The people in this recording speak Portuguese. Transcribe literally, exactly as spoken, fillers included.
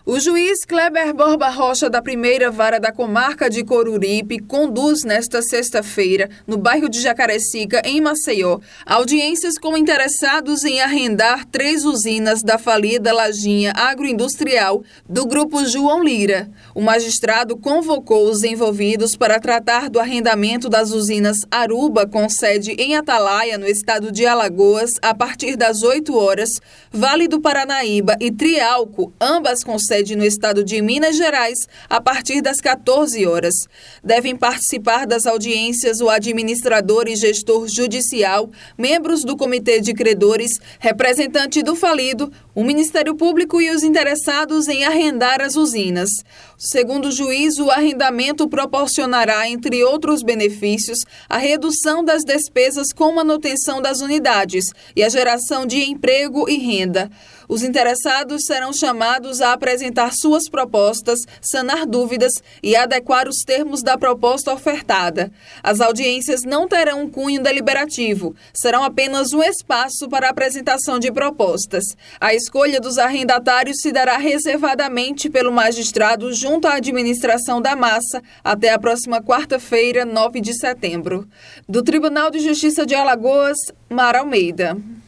O juiz Kleber Borba Rocha, da primeira vara da comarca de Coruripe, conduz nesta sexta-feira, no bairro de Jacarecica, em Maceió, audiências com interessados em arrendar três usinas da falida Lajinha Agroindustrial do Grupo João Lira. O magistrado convocou os envolvidos para tratar do arrendamento das usinas Aruba, com sede em Atalaia, no estado de Alagoas, a partir das oito horas, Vale do Paranaíba e Trialco, ambas com sede no estado de Minas Gerais, a partir das quatorze horas. Devem participar das audiências o administrador e gestor judicial, membros do comitê de credores, representante do falido, o Ministério Público e os interessados em arrendar as usinas. Segundo o juiz, o arrendamento proporcionará, entre outros benefícios, a redução das despesas com manutenção das unidades e a geração de emprego e renda. Os interessados serão chamados a apresentar suas propostas, sanar dúvidas e adequar os termos da proposta ofertada. As audiências não terão um cunho deliberativo, serão apenas um espaço para a apresentação de propostas. A escolha dos arrendatários se dará reservadamente pelo magistrado junto à administração da massa até a próxima quarta-feira, nove de setembro. Do Tribunal de Justiça de Alagoas, Mara Almeida.